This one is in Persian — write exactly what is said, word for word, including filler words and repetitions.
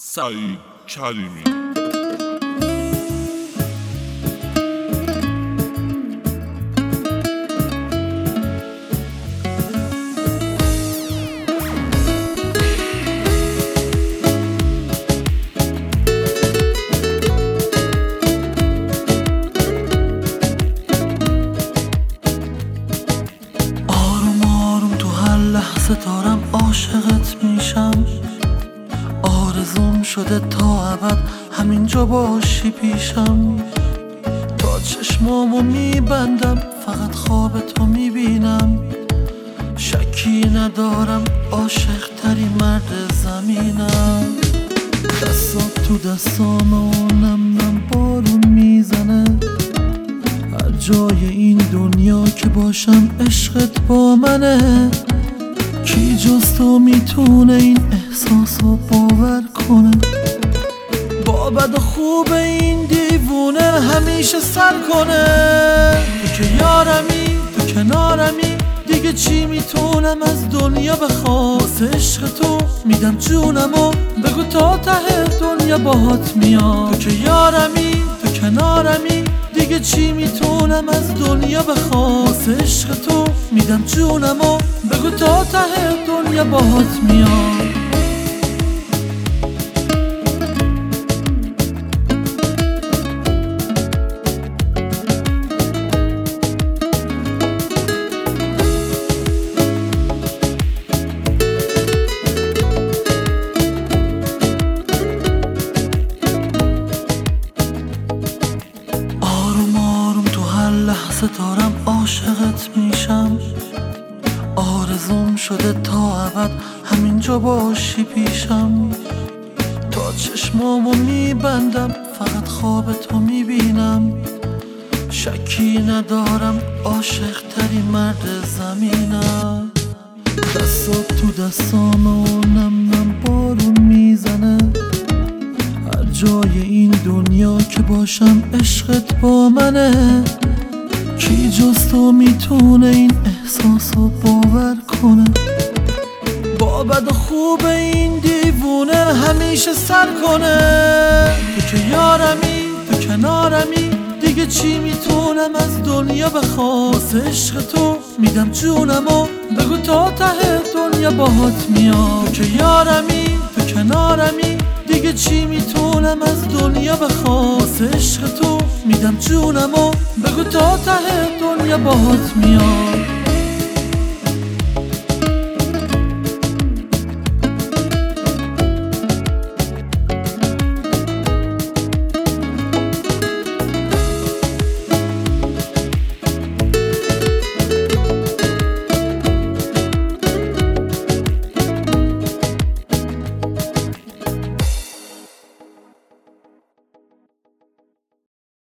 سعید کریمی. آروم آروم تو هر لحظه دارم عاشقت میشم، آرزوم شده تا ابد همینجا باشی پیشم. تا چشمامو میبندم فقط خواب تو میبینم، شکی ندارم عاشق تری مرد زمینم. دستات تو دستام و نم نم بارون میزنه، هر جای این دنیا که باشم عشقت با منه. کی جز تو میتونه این احساسو باور کنه؟ با بد و خوب این دیوونه همیشه سر کنه. تو که یارمی، تو کنارمی، دیگه چی میتونم از دنیا بخوام؟ واسه عشق تو میدم جونمو، بگو تا ته دنیا باهات میام. تو که یارمی، تو کنارمی، دیگه چی میتونم از دنیا بخوام؟ واسه عشق تو میدم جونمو، بگو تا ته دنیا باهات میام. لحظه دارم عاشقت میشم، آرزوم شده تا ابد همینجا باشی پیشم. تا چشمامو میبندم فقط خواب تو میبینم، شکی ندارم عاشق تری مرد زمینم. دستات تو دستام و نم نم بارون میزنه، هر جای این دنیا که باشم عشقت با منه. کی جز تو میتونه این احساسو باور کنه؟ با بد و خوب این دیوونه همیشه سر کنه. تو که یارمی، تو کنارمی، دیگه چی میتونم از دنیا بخوام؟ واسه عشق تو میدم جونمو، بگو تا ته دنیا باهات میام. تو که یارمی، تو کنارمی، دیگه چی میتونم از دنیا بخوام؟ واسه عشق تو میدم جونمو، بگو تا ته دنیا باهات میام.